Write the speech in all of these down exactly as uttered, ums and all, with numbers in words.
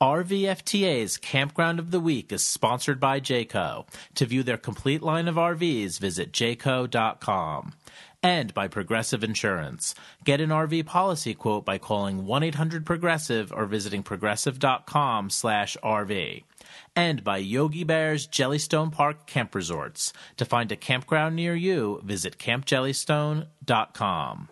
R V F T A's Campground of the Week is sponsored by Jayco. To view their complete line of R Vs, visit jayco dot com. And by Progressive Insurance. Get an R V policy quote by calling one eight hundred progressive or visiting progressive dot com slash R V. And by Yogi Bear's Jellystone Park Camp Resorts. To find a campground near you, visit camp jellystone dot com.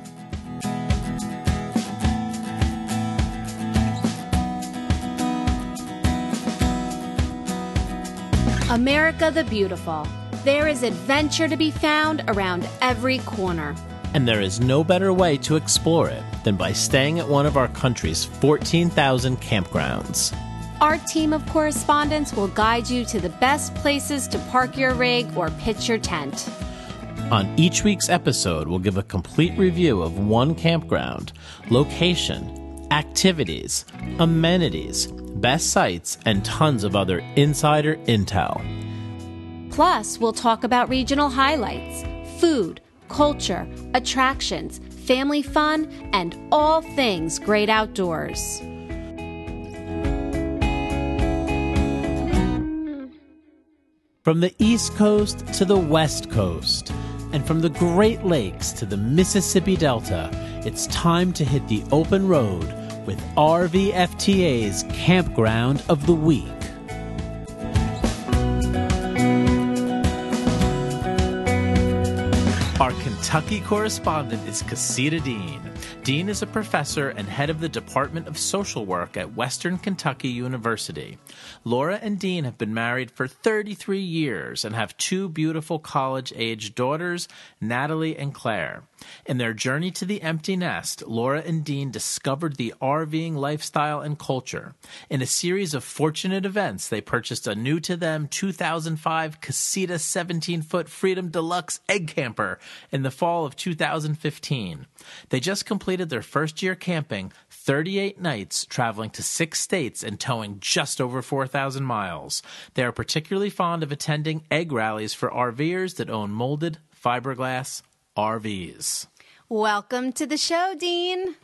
America the Beautiful. There is adventure to be found around every corner. And there is no better way to explore it than by staying at one of our country's fourteen thousand campgrounds. Our team of correspondents will guide you to the best places to park your rig or pitch your tent. On each week's episode, we'll give a complete review of one campground, location, activities, amenities, best sites, and tons of other insider intel. Plus, we'll talk about regional highlights, food, culture, attractions, family fun, and all things great outdoors. From the East Coast to the West Coast, and from the Great Lakes to the Mississippi Delta, it's time to hit the open road with R V F T A's Campground of the Week. Our Kentucky correspondent is Casita Dean. Dean is a professor and head of the Department of Social Work at Western Kentucky University. Laura and Dean have been married for thirty-three years and have two beautiful college-age daughters, Natalie and Claire. In their journey to the empty nest, Laura and Dean discovered the RVing lifestyle and culture. In a series of fortunate events, they purchased a new-to-them two thousand five Casita seventeen-foot Freedom Deluxe Egg Camper in the fall of two thousand fifteen. They just completed their first year camping, thirty-eight nights, traveling to six states and towing just over four thousand miles. They are particularly fond of attending egg rallies for RVers that own molded fiberglass R Vs. Welcome to the show, Dean.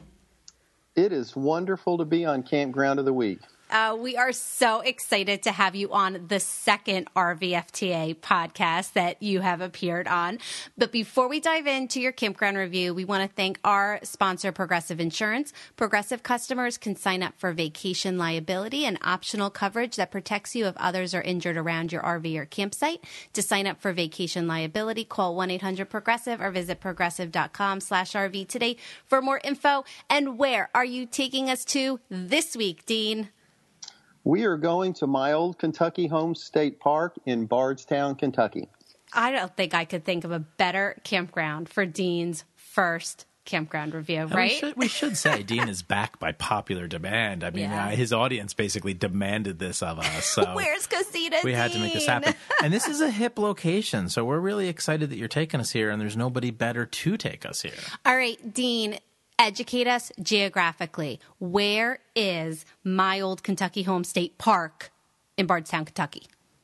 It is wonderful to be on Campground of the Week. Uh, we are so excited to have you on the second R V F T A podcast that you have appeared on. But before we dive into your campground review, we want to thank our sponsor, Progressive Insurance. Progressive customers can sign up for vacation liability and optional coverage that protects you if others are injured around your R V or campsite. To sign up for vacation liability, call one eight hundred progressive or visit progressive dot com slash R V today for more info. And where are you taking us to this week, Dean? We are going to my old Kentucky home state park in Bardstown, Kentucky. I don't think I could think of a better campground for Dean's first campground review, And right? We should, we should say Dean is back by popular demand. I mean, Yeah. uh, his audience basically demanded this of us. So Where's Casita we had to make this happen. And this is a hip location, so we're really excited that you're taking us here, and there's nobody better to take us here. All right, Dean, educate us geographically. Where is my old Kentucky home state park in Bardstown, Kentucky?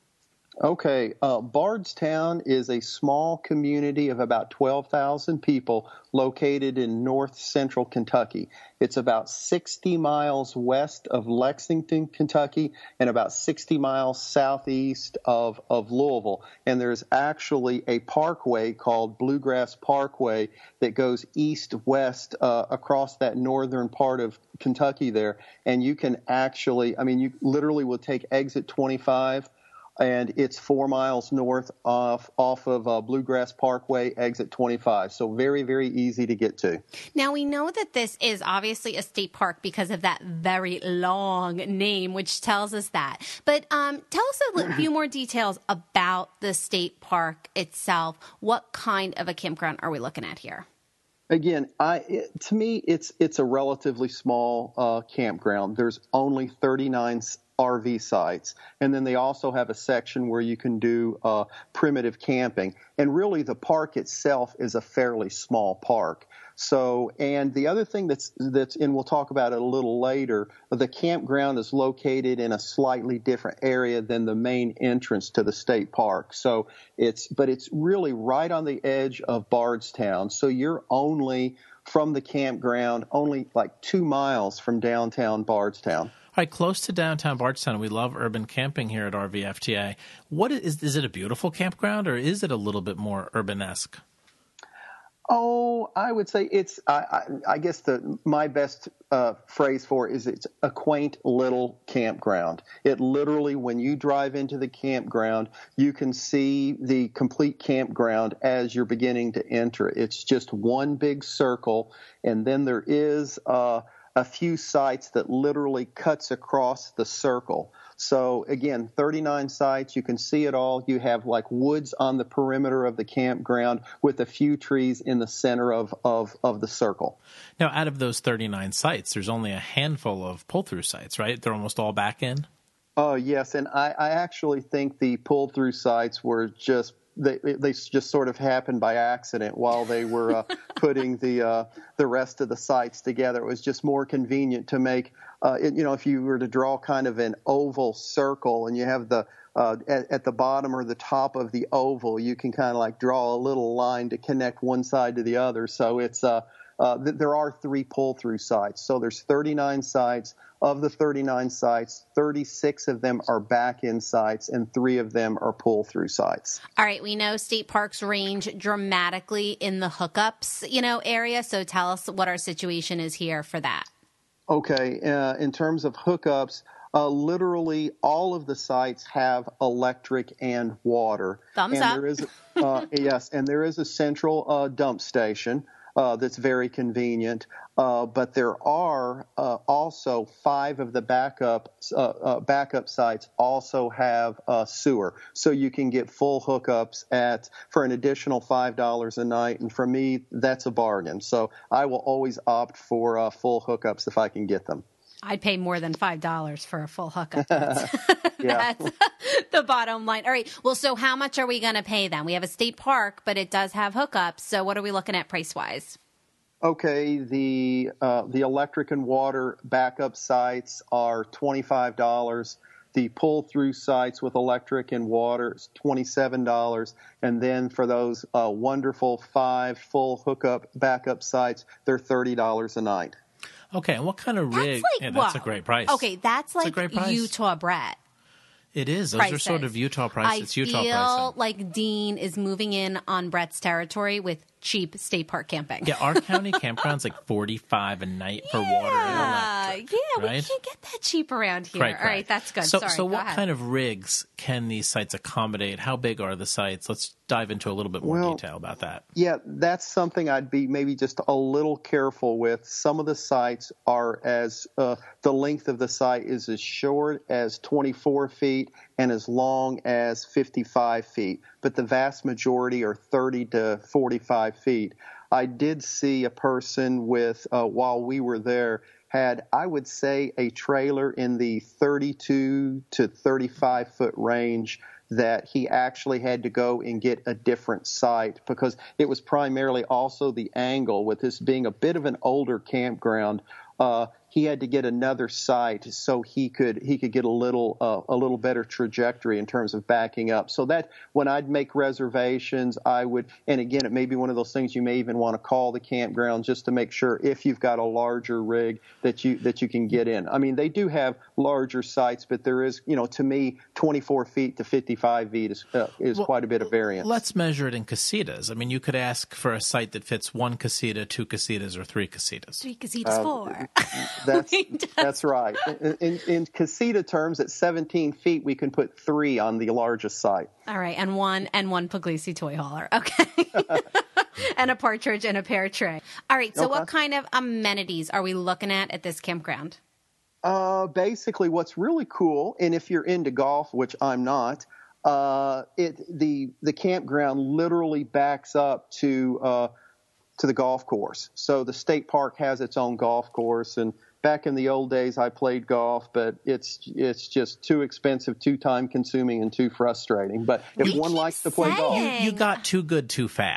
Okay, uh, Bardstown is a small community of about twelve thousand people located in north central Kentucky. It's about sixty miles west of Lexington, Kentucky, and about sixty miles southeast of, of Louisville. And there's actually a parkway called Bluegrass Parkway that goes east-west uh, across that northern part of Kentucky there. And you can actually, I mean, you literally will take exit twenty-five, and it's four miles north off, off of uh, Bluegrass Parkway, exit twenty-five. So very, very easy to get to. Now, we know that this is obviously a state park because of that very long name, which tells us that. But um, tell us a little, few more details about the state park itself. What kind of a campground are we looking at here? Again, I it, to me, it's it's a relatively small uh, campground. There's only thirty-nine R V sites, and then they also have a section where you can do uh, primitive camping. And really, the park itself is a fairly small park. So, and the other thing that's that's, and we'll talk about it a little later, the campground is located in a slightly different area than the main entrance to the state park. So it's, but it's really right on the edge of Bardstown. So you're only from the campground, only like two miles from downtown Bardstown. All right, close to downtown Bardstown. We love urban camping here at R V F T A. What is, is it a beautiful campground, or is it a little bit more urban-esque? Oh, I would say it's, I, I, I guess the my best uh, phrase for it is it's a quaint little campground. It literally, when you drive into the campground, you can see the complete campground as you're beginning to enter. It's just one big circle, and then there is uh, a few sites that literally cuts across the circle. So again, thirty-nine sites, you can see it all. You have like woods on the perimeter of the campground with a few trees in the center of, of, of the circle. Now, out of those thirty-nine sites, there's only a handful of pull-through sites, right? They're almost all back in? Oh, yes. And I, I actually think the pull-through sites were just They they just sort of happened by accident while they were uh, putting the uh, the rest of the sites together. It was just more convenient to make, uh, it, you know, if you were to draw kind of an oval circle and you have the uh, at, at the bottom or the top of the oval, you can kind of like draw a little line to connect one side to the other. So it's uh, uh, th- there are three pull-through sites. So there's thirty-nine sites. Of the thirty-nine sites, thirty-six of them are back-in sites, and three of them are pull-through sites. All right, we know state parks range dramatically in the hookups, you know, area. So tell us what our situation is here for that. Okay, uh, in terms of hookups, uh, literally all of the sites have electric and water. Thumbs and up. There is, uh, yes, and there is a central uh, dump station. Uh, that's very convenient, uh, but there are uh, also five of the backup uh, uh, backup sites also have uh, sewer, so you can get full hookups at for an additional five dollars a night. And for me, that's a bargain. So I will always opt for uh, full hookups if I can get them. I'd pay more than five dollars for a full hookup. That's, yeah. that's the bottom line. All right. Well, so how much are we going to pay then? We have a state park, but it does have hookups. So what are we looking at price-wise? Okay, the uh, the electric and water backup sites are twenty-five dollars. The pull-through sites with electric and water is twenty-seven dollars. And then for those uh, wonderful five full hookup backup sites, they're thirty dollars a night. Okay, and what kind of rig? That's like, yeah, that's whoa. a great price. Okay, that's That's a like great price. Utah Brett. It is. Those prices. are sort of Utah prices. I It's Utah feel pricing. like Dean is moving in on Brett's territory with cheap state park camping. Yeah, our county campground's like forty-five a night for water and electric. Yeah, right? we can't get that cheap around here. Right, All right, right. that's good. So, Sorry, so go what ahead. kind of rigs can these sites accommodate? How big are the sites? Let's dive into a little bit more Well, detail about that. Yeah, that's something I'd be maybe just a little careful with. Some of the sites are as uh, the length of the site is as short as twenty-four feet and as long as fifty-five feet, but the vast majority are thirty to forty-five feet. I did see a person with, uh, while we were there, had, I would say, a trailer in the thirty-two to thirty-five foot range that he actually had to go and get a different site because it was primarily also the angle. With this being a bit of an older campground, uh, he had to get another site so he could he could get a little uh, a little better trajectory in terms of backing up. So that when I'd make reservations, I would, and again, it may be one of those things you may even want to call the campground just to make sure if you've got a larger rig that you that you can get in. I mean, they do have larger sites, but there is, you know, to me, twenty-four feet to fifty-five feet is uh, is Well, quite a bit of variance. Let's measure it in casitas. I mean, you could ask for a site that fits one casita, two casitas, or three casitas. Three casitas, Uh, four. That's that's right. In, in, in casita terms, at seventeen feet, we can put three on the largest site. All right, and one and one Puglisi toy hauler. Okay. And a partridge and a pear tray. All right, so Okay. what kind of amenities are we looking at at this campground? Uh, basically, what's really cool, and if you're into golf, which I'm not, uh, it the the campground literally backs up to uh, to the golf course. So the state park has its own golf course, and back in the old days, I played golf, but it's it's just too expensive, too time consuming, and too frustrating. But if We one keep likes to play saying- golf, You got too good too fast.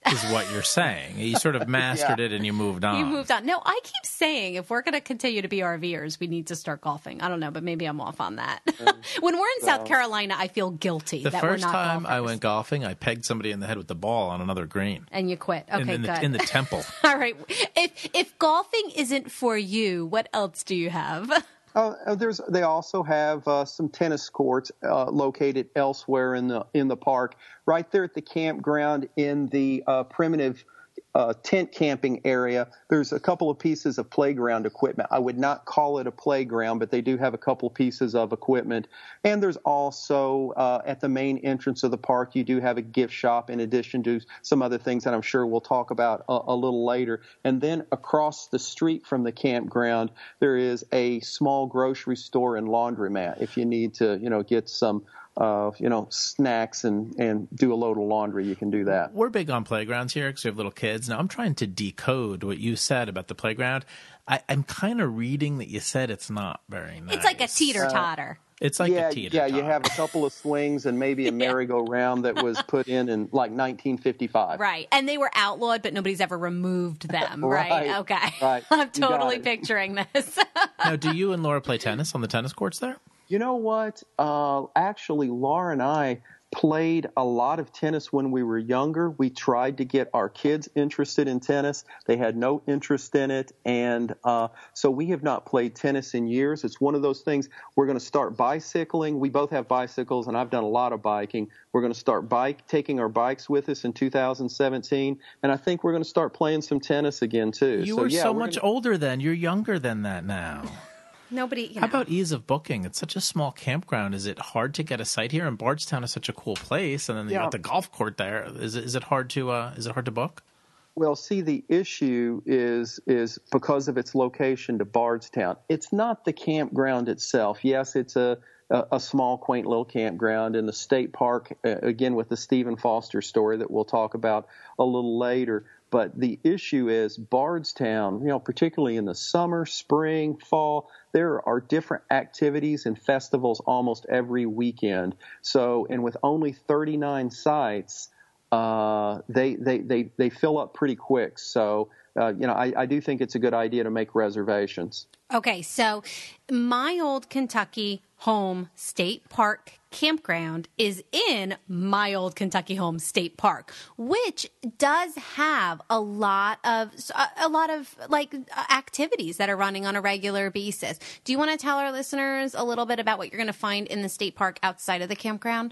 is what you're saying. You sort of mastered yeah. it and you moved on. You moved on. No, I keep saying if we're going to continue to be RVers, we need to start golfing. I don't know, but maybe I'm off on that. Um, when we're in well, South Carolina, I feel guilty the that we're not The first time golfers. I went golfing, I pegged somebody in the head with the ball on another green. And you quit. Okay, in, in good. The, in the temple. All right. If if golfing isn't for you, what else do you have? Uh, there's. They also have uh, some tennis courts uh, located elsewhere in the in the park, right there at the campground in the uh, primitive uh, tent camping area. There's a couple of pieces of playground equipment. I would not call it a playground, but they do have a couple of pieces of equipment. And there's also uh, at the main entrance of the park, you do have a gift shop in addition to some other things that I'm sure we'll talk about a, a little later. And then across the street from the campground, there is a small grocery store and laundromat if you need to, you know, get some Uh, you know, snacks and, and do a load of laundry, you can do that. We're big on playgrounds here because we have little kids. Now, I'm trying to decode what you said about the playground. I, I'm kind of reading that you said it's not very nice. It's like a teeter-totter. Uh, it's like yeah, a teeter-totter. Yeah, you have a couple of swings and maybe a merry-go-round that was put in in like nineteen fifty-five. Right, and they were outlawed, but nobody's ever removed them, right? right Okay. Right. I'm totally picturing this. Now, do you and Laura play tennis on the tennis courts there? You know what? Uh, actually, Laura and I played a lot of tennis when we were younger. We tried to get our kids interested in tennis. They had no interest in it. And uh, so we have not played tennis in years. It's one of those things. We're going to start bicycling. We both have bicycles, and I've done a lot of biking. We're going to start bike taking our bikes with us in two thousand seventeen. And I think we're going to start playing some tennis again, too. You so, were yeah, so we're much gonna... older then. You're younger than that now. Nobody. You know. How about ease of booking? It's such a small campground. Is it hard to get a site here? And Bardstown is such a cool place, and then you yeah. got the golf court there. Is it, is it hard to uh, is it hard to book? Well, see, the issue is is because of its location to Bardstown. It's not the campground itself. Yes, it's a a, a small, quaint little campground in the state park. Uh, again, with the Stephen Foster story that we'll talk about a little later. But the issue is Bardstown, you know, particularly in the summer, spring, fall, there are different activities and festivals almost every weekend. So, and with only thirty-nine sites, uh, they, they, they, they fill up pretty quick. So, uh, you know, I, I do think it's a good idea to make reservations. Okay, so my old Kentucky home state park campground is in my old Kentucky home state park, which does have a lot of a lot of like activities that are running on a regular basis. Do you want to tell our listeners a little bit about what you're going to find in the state park outside of the campground?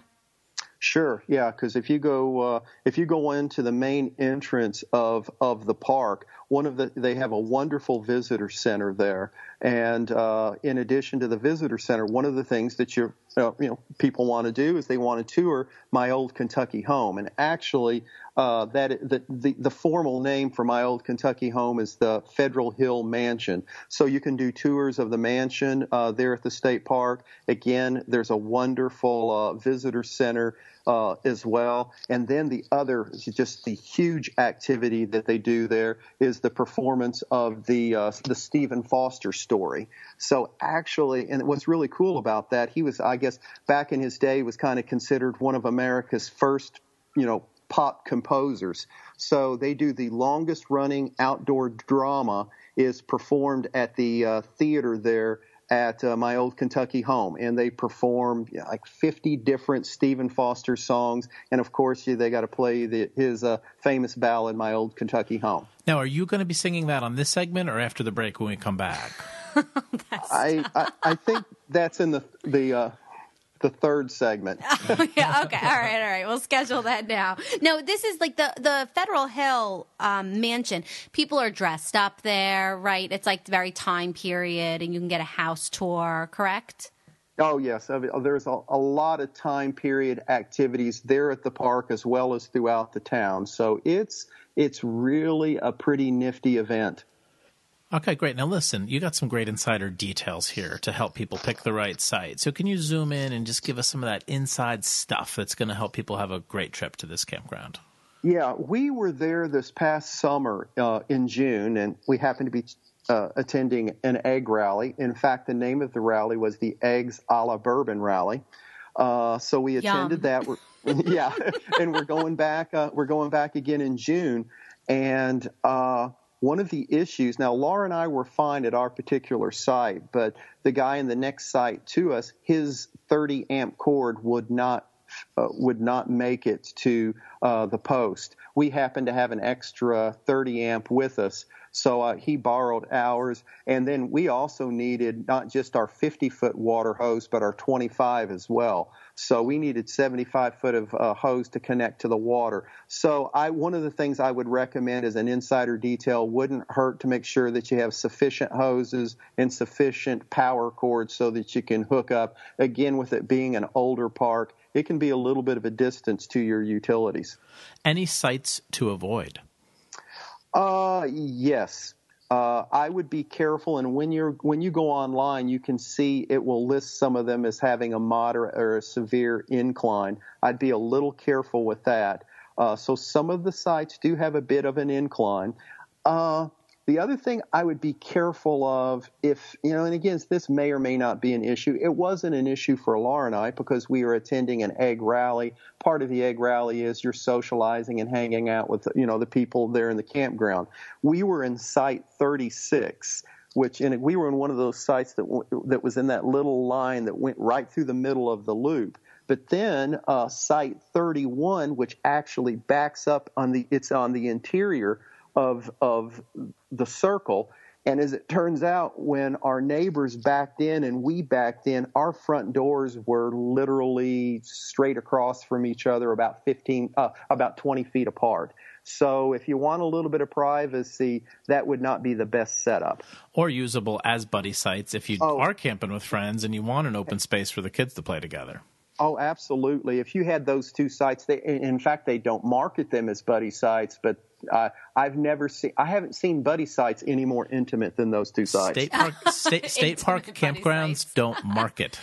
Sure, yeah, because if you go uh, if you go into the main entrance of of the park, one of the they have a wonderful visitor center there, and uh, in addition to the visitor center, one of the things that you uh, you know people want to do is they want to tour my old Kentucky home, and actually uh, that the, the the formal name for my old Kentucky home is the Federal Hill Mansion. So you can do tours of the mansion uh, there at the state park. Again, there's a wonderful uh, visitor center. Uh, as well. And then the other, just the huge activity that they do there is the performance of the uh, the Stephen Foster story. So actually, and what's really cool about that, he was, I guess, back in his day, was kind of considered one of America's first, you know, pop composers. So they do the longest running outdoor drama is performed at the uh, theater there at uh, my old Kentucky home, and they perform you know, like fifty different Stephen Foster songs, and of course they got to play the, his uh, famous ballad, "My Old Kentucky Home." Now, are you going to be singing that on this segment or after the break when we come back? I, I I think that's in the the uh, the third segment. Oh, yeah. Okay. All right. All right. We'll schedule that now. No, this is like the, the Federal Hill um, mansion. People are dressed up there, right? It's like the very time period, and you can get a house tour, correct? Oh, yes. There's a, a lot of time period activities there at the park as well as throughout the town. So it's it's really a pretty nifty event. Okay, great. Now listen, you got some great insider details here to help people pick the right site. So can you zoom in and just give us some of that inside stuff that's going to help people have a great trip to this campground? Yeah, we were there this past summer uh, in June, and we happened to be uh, attending an egg rally. In fact, the name of the rally was the Eggs a la Bourbon Rally. Uh, so we attended Yum. that. We're, yeah, and we're going back. Uh, we're going back again in June, and uh, one of the issues. Now, Laura and I were fine at our particular site, but the guy in the next site to us, his thirty amp cord would not uh, would not make it to uh, the post. We happened to have an extra thirty amp with us. So uh, he borrowed ours, and then we also needed not just our fifty foot water hose, but our twenty-five as well. So we needed seventy-five foot of uh, hose to connect to the water. So I, one of the things I would recommend as an insider detail wouldn't hurt to make sure that you have sufficient hoses and sufficient power cords so that you can hook up. Again, with it being an older park, it can be a little bit of a distance to your utilities. Any sites to avoid? Uh, yes. Uh, I would be careful, and when you're when you go online, you can see it will list some of them as having a moderate or a severe incline. I'd be a little careful with that. Uh, so some of the sites do have a bit of an incline. Uh, the other thing I would be careful of, if you know, and again, this may or may not be an issue. It wasn't an issue for Laura and I because we were attending an egg rally. Part of the egg rally is you're socializing and hanging out with, you know, the people there in the campground. We were in site thirty-six, which and we were in one of those sites that w- that was in that little line that went right through the middle of the loop. But then uh, site thirty-one, which actually backs up on the, it's on the interior of of the circle. And as it turns out, when our neighbors backed in and we backed in, our front doors were literally straight across from each other, about fifteen, uh, about twenty feet apart. So if you want a little bit of privacy, that would not be the best setup. Or usable as buddy sites if you Oh. are camping with friends and you want an open space for the kids to play together. Oh, absolutely. If you had those two sites, they, in fact, they don't market them as buddy sites, but uh, I've never seen, I haven't seen buddy sites any more intimate than those two sites. State park, state, state park Intimate buddy campgrounds sites. don't market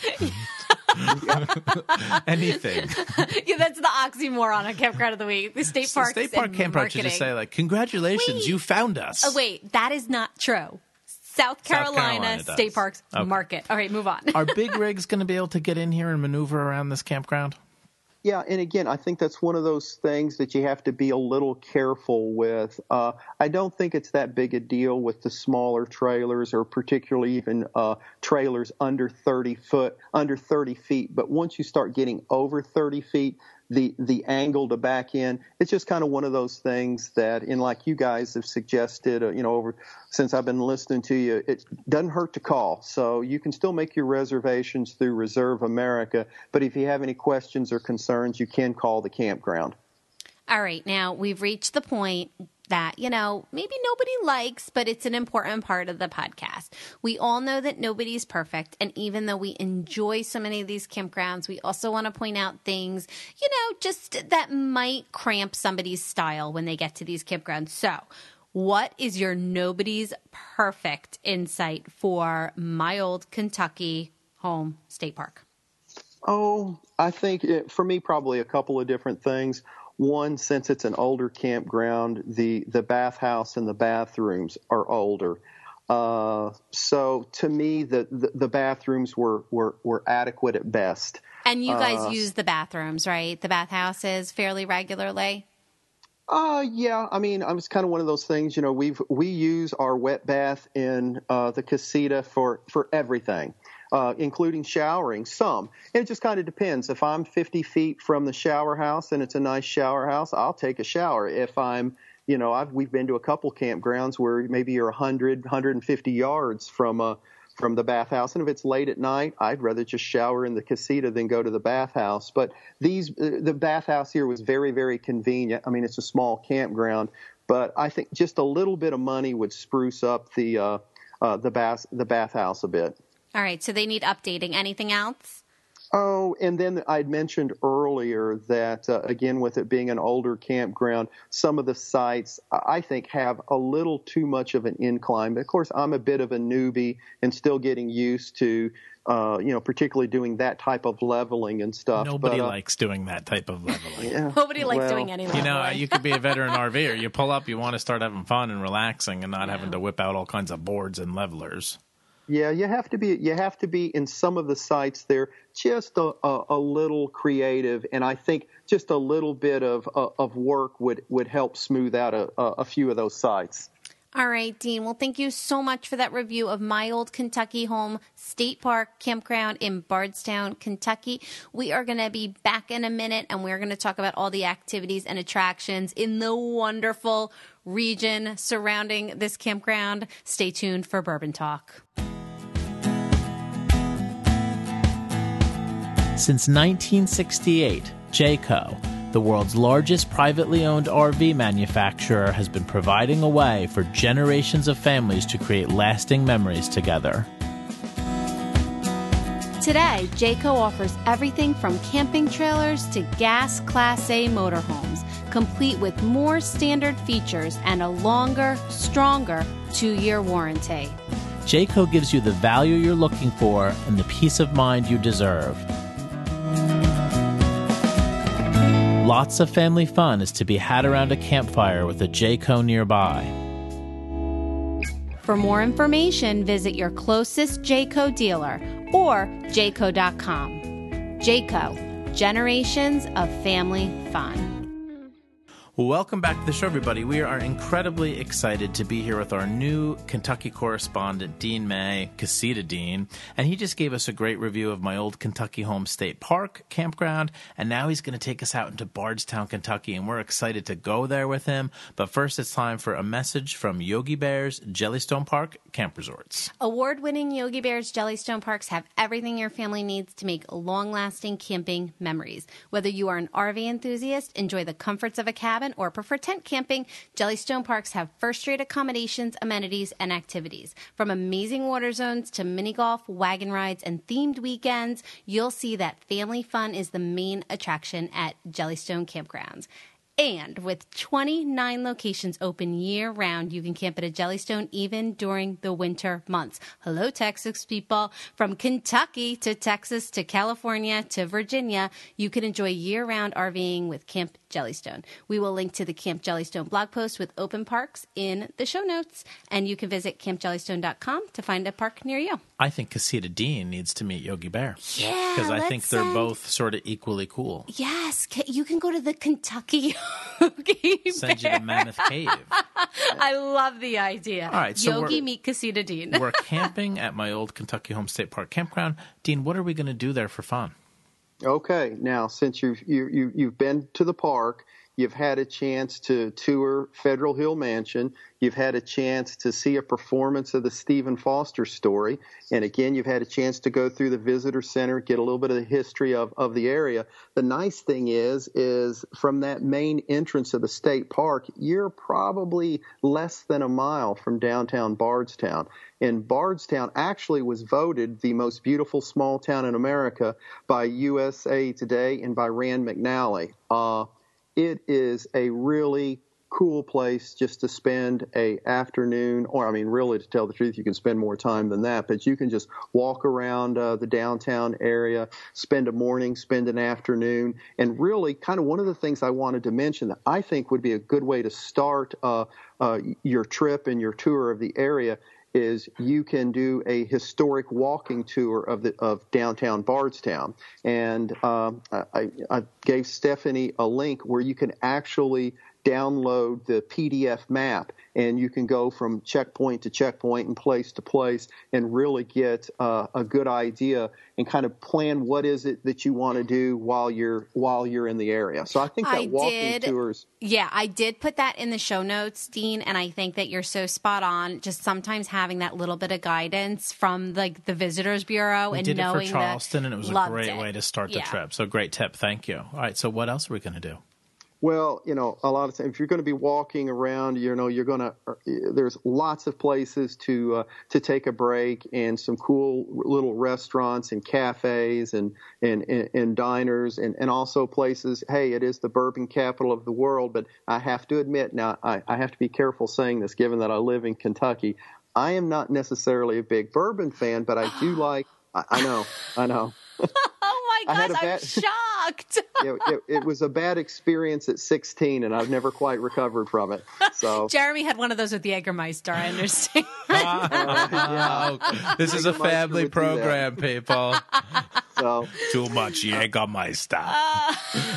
anything. Yeah, that's the oxymoron on Campground of the Week. The state parks State park and campground should marketing. just say, like, congratulations, Wait. you found us. Oh, wait, that is not true. South Carolina, Carolina does. state parks Okay. market. All right, move on. Are big rigs going to be able to get in here and maneuver around this campground? Yeah, and again, I think that's one of those things that you have to be a little careful with. Uh, I don't think it's that big a deal with the smaller trailers, or particularly even uh, trailers under thirty foot, under thirty feet. But once you start getting over thirty feet, the the angle to back in, it's just kind of one of those things that, in like you guys have suggested, uh, you know, over since I've been listening to you, it doesn't hurt to call. So you can still make your reservations through Reserve America. But if you have any questions or concerns, you can call the campground. All right, now we've reached the point that, you know, maybe nobody likes, but it's an important part of the podcast. We all know that nobody's perfect. And even though we enjoy so many of these campgrounds, we also want to point out things, you know, just that might cramp somebody's style when they get to these campgrounds. So what is your nobody's perfect insight for my old Kentucky home state park? Oh, I think it, for me, probably a couple of different things. One, since it's an older campground, the, the bathhouse and the bathrooms are older. Uh, so to me, the, the, the bathrooms were, were, were adequate at best. And you guys Uh, use the bathrooms, right? The bathhouses fairly regularly? Uh, yeah, I mean, it's kind of one of those things, you know, we've, we use our wet bath in uh, the casita for, for everything. Uh, including showering, some. And it just kind of depends. If I'm fifty feet from the shower house and it's a nice shower house, I'll take a shower. If I'm, you know, I've, we've been to a couple campgrounds where maybe you're one hundred, one hundred fifty yards from a, from the bathhouse. And if it's late at night, I'd rather just shower in the casita than go to the bathhouse. But these, the bathhouse here was very, very convenient. I mean, it's a small campground, but I think just a little bit of money would spruce up the, uh, uh, the bath, the bathhouse a bit. All right, so they need updating. Anything else? Oh, and then I'd mentioned earlier that, uh, again, with it being an older campground, some of the sites, I think, have a little too much of an incline. But, of course, I'm a bit of a newbie and still getting used to, uh, you know, particularly doing that type of leveling and stuff. Nobody but, uh, likes doing that type of leveling. yeah, Nobody likes well, doing any You know, leveling. you could be a veteran R V er. You pull up, you want to start having fun and relaxing and not having to whip out all kinds of boards and levelers. Yeah, you have to be you have to be in some of the sites there just a, a, a little creative, and I think just a little bit of of work would, would help smooth out a, a few of those sites. All right, Dean. Well, thank you so much for that review of My Old Kentucky Home State Park Campground in Bardstown, Kentucky. We are going to be back in a minute, and we're going to talk about all the activities and attractions in the wonderful region surrounding this campground. Stay tuned for Bourbon Talk. Since nineteen sixty-eight, Jayco, the world's largest privately owned R V manufacturer, has been providing a way for generations of families to create lasting memories together. Today, Jayco offers everything from camping trailers to gas Class A motorhomes, complete with more standard features and a longer, stronger two-year warranty. Jayco gives you the value you're looking for and the peace of mind you deserve. Lots of family fun is to be had around a campfire with a Jayco nearby. For more information, visit your closest Jayco dealer or jayco dot com. Jayco, generations of family fun. Welcome back to the show, everybody. We are incredibly excited to be here with our new Kentucky correspondent, Dean May, Casita Dean, and he just gave us a great review of My Old Kentucky Home State Park Campground, and now he's going to take us out into Bardstown, Kentucky, and we're excited to go there with him. But first, it's time for a message from Yogi Bear's Jellystone Park Camp Resorts. Award-winning Yogi Bear's Jellystone Parks have everything your family needs to make long-lasting camping memories. Whether you are an R V enthusiast, enjoy the comforts of a cabin, or prefer tent camping, Jellystone Parks have first-rate accommodations, amenities, and activities. From amazing water zones to mini golf, wagon rides, and themed weekends, you'll see that family fun is the main attraction at Jellystone Campgrounds. And with twenty-nine locations open year-round, you can camp at a Jellystone even during the winter months. Hello, Texas people. From Kentucky to Texas to California to Virginia, you can enjoy year-round RVing with Camp Jellystone. We will link to the Camp Jellystone blog post with open parks in the show notes, and you can visit camp jellystone dot com to find a park near you. I think Casita Dean needs to meet Yogi Bear. Yeah, because I think they're send... both sort of equally cool. Yes, you can go to the Kentucky Yogi Send Bear. You to Mammoth Cave. I love the idea. All right, so Yogi meet Casita Dean. We're camping at My Old Kentucky Home State Park Campground. Dean, what are we going to do there for fun? Okay, now since you've you, you, you've been to the park, you've had a chance to tour Federal Hill Mansion, you've had a chance to see a performance of the Stephen Foster story, and again, you've had a chance to go through the visitor center, get a little bit of the history of, of the area. The nice thing is, is from that main entrance of the state park, you're probably less than a mile from downtown Bardstown. And Bardstown actually was voted the most beautiful small town in America by U S A Today and by Rand McNally. Uh, it is a really cool place just to spend a afternoon, or I mean, really, to tell the truth, you can spend more time than that, but you can just walk around uh, the downtown area, spend a morning, spend an afternoon, and really kind of one of the things I wanted to mention that I think would be a good way to start uh, uh, your trip and your tour of the area is you can do a historic walking tour of the of downtown Bardstown. And um, I, I gave Stephanie a link where you can actually download the P D F map, and you can go from checkpoint to checkpoint and place to place and really get uh, a good idea and kind of plan what is it that you want to do while you're while you're in the area. So I think that I walking did, tours. Yeah, I did put that in the show notes, Dean, and I think that you're so spot on. Just sometimes having that little bit of guidance from like the Visitors Bureau we and did knowing it for Charleston, and it was a great it. way to start the yeah. trip. So great tip, thank you. All right, so what else are we going to do? Well, you know, a lot of times if you're going to be walking around, you know, you're going to there's lots of places to uh, to take a break, and some cool little restaurants and cafes and and, and, and diners and, and also places. Hey, it is the bourbon capital of the world, but I have to admit now, I, I have to be careful saying this given that I live in Kentucky. I am not necessarily a big bourbon fan, but I do like I, I know, I know. Oh my I had gosh, a I'm bad, shocked. it, it, it was a bad experience at sixteen, and I've never quite recovered from it. So Jeremy had one of those with Jägermeister, I understand. uh, yeah. This is a Jägermeister family would do that. program, people. So Too much Jägermeister. Uh,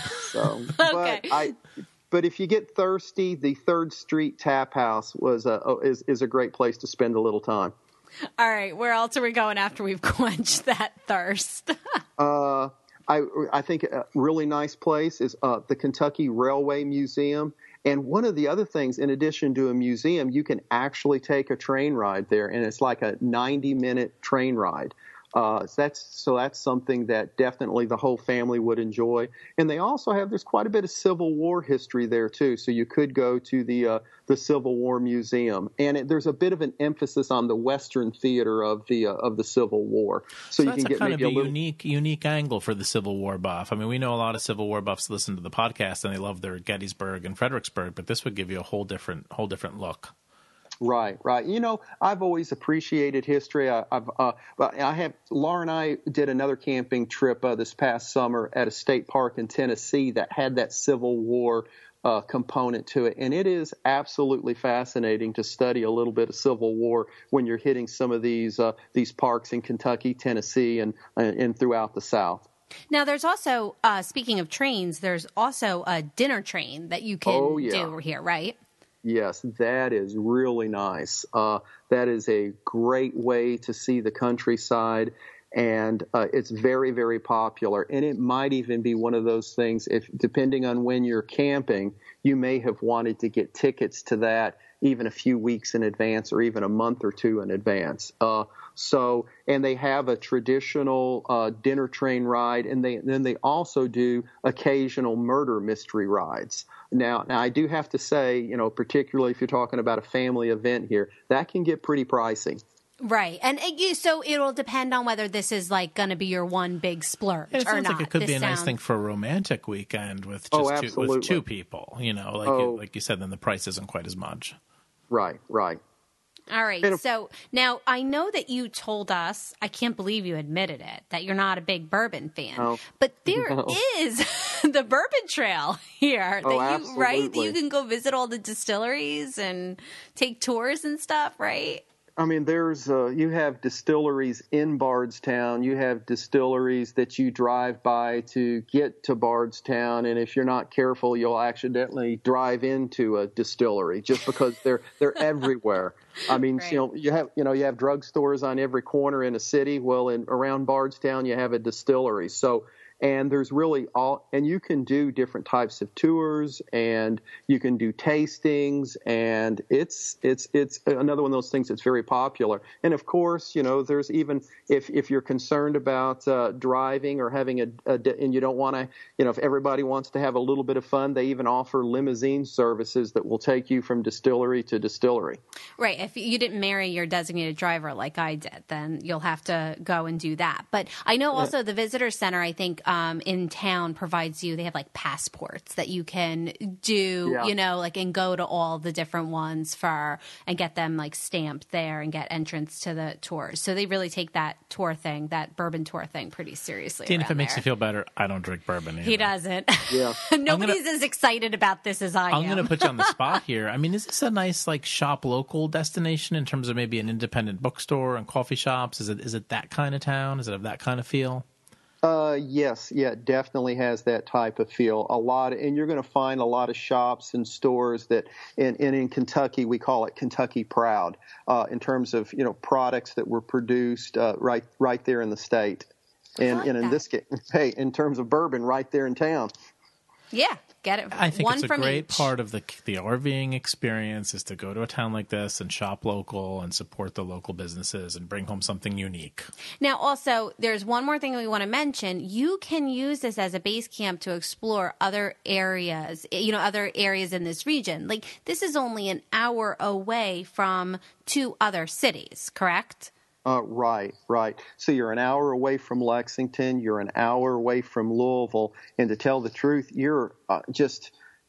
So, Okay. but I, but if you get thirsty, the Third Street Tap House was a is is a great place to spend a little time. All right, where else are we going after we've quenched that thirst? Uh, I I think a really nice place is uh, the Kentucky Railway Museum. And one of the other things, in addition to a museum, you can actually take a train ride there, and it's like a ninety minute train ride. Uh, so that's so that's something that definitely the whole family would enjoy. And they also have there's quite a bit of Civil War history there too. So you could go to the uh, the Civil War Museum, and it, there's a bit of an emphasis on the Western theater of the uh, of the Civil War. So, So you that's can a get kind maybe of a, a little. unique, unique angle for the Civil War buff. I mean, we know a lot of Civil War buffs listen to the podcast and they love their Gettysburg and Fredericksburg, but this would give you a whole different, whole different look. Right, right. You know, I've always appreciated history. I, I've, uh, but I have. Laura and I did another camping trip uh, this past summer at a state park in Tennessee that had that Civil War uh, component to it, and it is absolutely fascinating to study a little bit of Civil War when you're hitting some of these uh, these parks in Kentucky, Tennessee, and and throughout the South. Now, there's also, uh, speaking of trains, there's also a dinner train that you can Oh, yeah. do here, right? Yes, that is really nice. Uh, that is a great way to see the countryside, and uh, it's very, very popular. And it might even be one of those things, if depending on when you're camping, you may have wanted to get tickets to that even a few weeks in advance or even a month or two in advance. Uh, so, and they have a traditional uh, dinner train ride, and they then they also do occasional murder mystery rides. Now, now I do have to say, you know, particularly if you're talking about a family event here, that can get pretty pricey. Right. And it, you, so it'll depend on whether this is like going to be your one big splurge It or sounds not. like it could This be a nice sounds- thing for a romantic weekend with Oh, just two, absolutely. with two people. You know, like Oh. you, like you said, then the price isn't quite as much. Right, right. All right. And if- So now I know that you told us, I can't believe you admitted it, that you're not a big bourbon fan. No. But there No. is the Bourbon Trail here. Oh, that you, right? That absolutely. you can go visit all the distilleries and take tours and stuff, right? I mean, there's uh, you have distilleries in Bardstown. You have distilleries that you drive by to get to Bardstown, and if you're not careful, you'll accidentally drive into a distillery just because they're they're everywhere. I mean, Right. you know, you have you know you have drugstores on every corner in a city. Well, in around Bardstown, you have a distillery. So. And there's really all, and you can do different types of tours, and you can do tastings, and it's it's it's another one of those things that's very popular. And of course, you know, there's even if if you're concerned about uh, driving or having a, a and you don't want to, you know, if everybody wants to have a little bit of fun, they even offer limousine services that will take you from distillery to distillery. Right. If you didn't marry your designated driver like I did, then you'll have to go and do that. But I know also the visitor center, I think, um, in town provides you, they have like passports that you can do, Yeah. you know, like and go to all the different ones for and get them like stamped there and get entrance to the tours. So they really take that tour thing, that bourbon tour thing pretty seriously. Dean, if it around makes there. you feel better, I don't drink bourbon either. He doesn't. Yeah. Nobody's as excited about this as I I'm am. going to put you on the spot here. I mean, is this a nice like shop local destination in terms of maybe an independent bookstore and coffee shops? Is it is it that kind of town? Is it of that kind of feel? Uh, yes, yeah, it definitely has that type of feel. A lot, and you're going to find a lot of shops and stores that, and in, in Kentucky, we call it Kentucky Proud, uh, in terms of you know products that were produced uh, right right there in the state, and, like and in that. this case, hey, in terms of bourbon, right there in town. Yeah, get it. I think One it's a from great each. part of the the RVing experience is to go to a town like this and shop local and support the local businesses and bring home something unique. Now, also, there's one more thing we want to mention. You can use this as a base camp to explore other areas, you know, other areas in this region. Like, this is only an hour away from two other cities, correct? Uh, right, right. So you're an hour away from Lexington. You're an hour away from Louisville. And to tell the truth, you're uh, just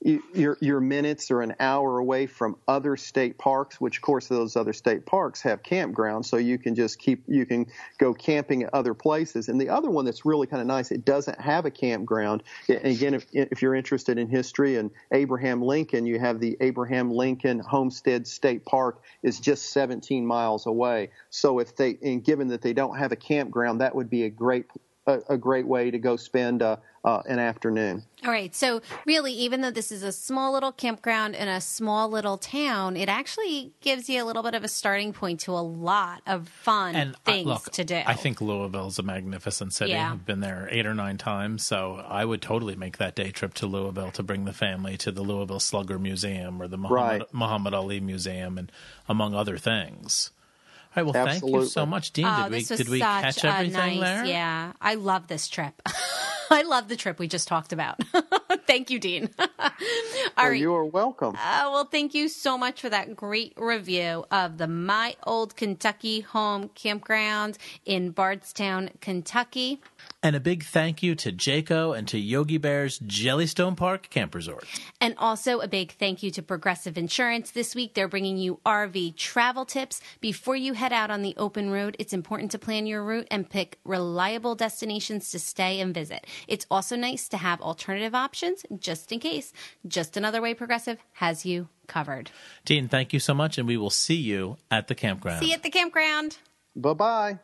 You're, you're minutes or an hour away from other state parks, which of course those other state parks have campgrounds, so you can just keep you can go camping at other places. And the other one that's really kind of nice, it doesn't have a campground. And again, if if you're interested in history and Abraham Lincoln, you have the Abraham Lincoln Homestead State Park is just seventeen miles away. So if they and given that they don't have a campground, that would be a great a, a great way to go spend uh, uh, an afternoon. All right. So really, even though this is a small little campground in a small little town, it actually gives you a little bit of a starting point to a lot of fun and things uh, look, to do. I think Louisville's a magnificent city. Yeah. I've been there eight or nine times, so I would totally make that day trip to Louisville to bring the family to the Louisville Slugger Museum or the Muhammad, right. Muhammad Ali Museum, and among other things. All right, well, Absolutely. thank you so much, Dean. Oh, did we this was did we such catch a everything nice, there? Yeah, I love this trip. I love the trip we just talked about. Thank you, Dean. All well, right. You are welcome. Uh, well, thank you so much for that great review of the My Old Kentucky Home Campground in Bardstown, Kentucky. And a big thank you to Jayco and to Yogi Bear's Jellystone Park Camp Resort. And also a big thank you to Progressive Insurance. This week, they're bringing you R V travel tips. Before you head out on the open road, it's important to plan your route and pick reliable destinations to stay and visit. It's also nice to have alternative options just in case. Just another way Progressive has you covered. Dean, thank you so much, and we will see you at the campground. See you at the campground. Bye-bye.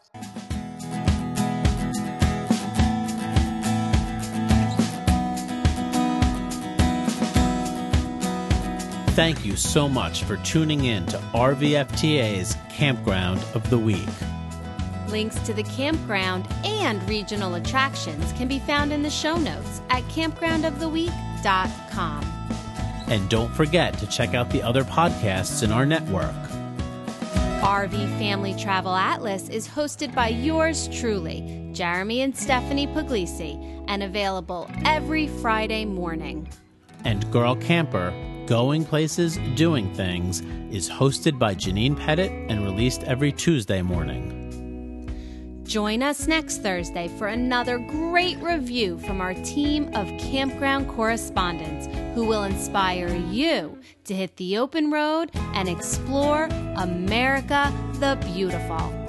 Thank you so much for tuning in to R V F T A's Campground of the Week. Links to the campground and regional attractions can be found in the show notes at campground of the week dot com. And don't forget to check out the other podcasts in our network. R V Family Travel Atlas is hosted by yours truly, Jeremy and Stephanie Puglisi, and available every Friday morning. And Girl Camper, Going Places, Doing Things, is hosted by Janine Pettit and released every Tuesday morning. Join us next Thursday for another great review from our team of campground correspondents who will inspire you to hit the open road and explore America the Beautiful.